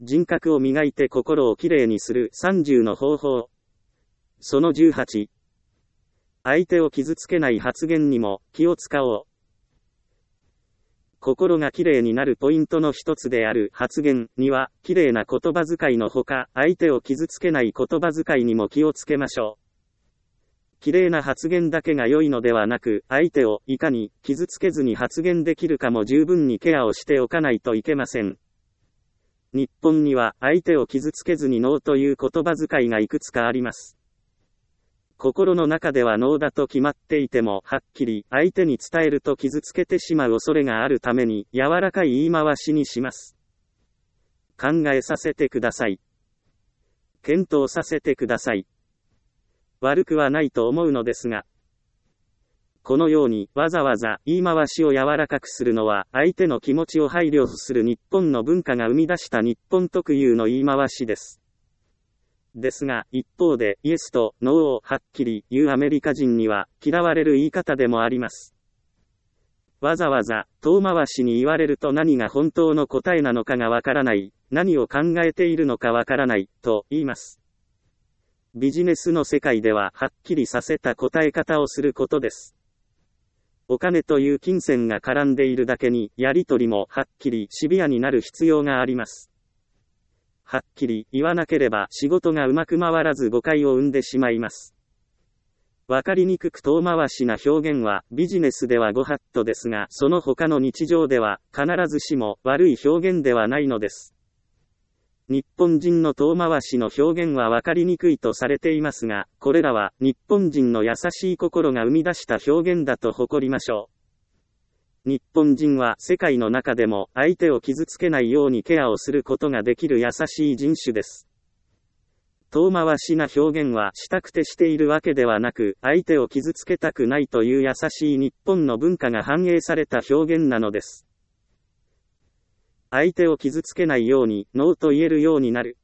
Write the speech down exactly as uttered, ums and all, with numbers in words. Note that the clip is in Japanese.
人格を磨いて心をきれいにするさんじゅうの方法。そのじゅうはち。相手を傷つけない発言にも気を使おう。心がきれいになるポイントの一つである発言には、きれいな言葉遣いのほか、相手を傷つけない言葉遣いにも気をつけましょう。きれいな発言だけが良いのではなく、相手をいかに傷つけずに発言できるかも十分にケアをしておかないといけません。日本には相手を傷つけずにノーという言葉遣いがいくつかあります。心の中ではノーだと決まっていても、はっきり相手に伝えると傷つけてしまう恐れがあるために、柔らかい言い回しにします。考えさせてください。検討させてください。悪くはないと思うのですが、このようにわざわざ言い回しを柔らかくするのは、相手の気持ちを配慮する日本の文化が生み出した日本特有の言い回しです。ですが、一方で、イエスとノーをはっきり言うアメリカ人には、嫌われる言い方でもあります。わざわざ、遠回しに言われると何が本当の答えなのかがわからない、何を考えているのかわからない、と言います。ビジネスの世界では、はっきりさせた答え方をすることです。お金という金銭が絡んでいるだけに、やりとりもはっきりシビアになる必要があります。はっきり言わなければ仕事がうまく回らず誤解を生んでしまいます。わかりにくく遠回しな表現はビジネスではご法度ですが、その他の日常では必ずしも悪い表現ではないのです。日本人の遠回しの表現はわかりにくいとされていますが、これらは日本人の優しい心が生み出した表現だと誇りましょう。日本人は世界の中でも相手を傷つけないようにケアをすることができる優しい人種です。遠回しな表現はしたくてしているわけではなく、相手を傷つけたくないという優しい日本の文化が反映された表現なのです。相手を傷つけないようにノーと言えるようになる。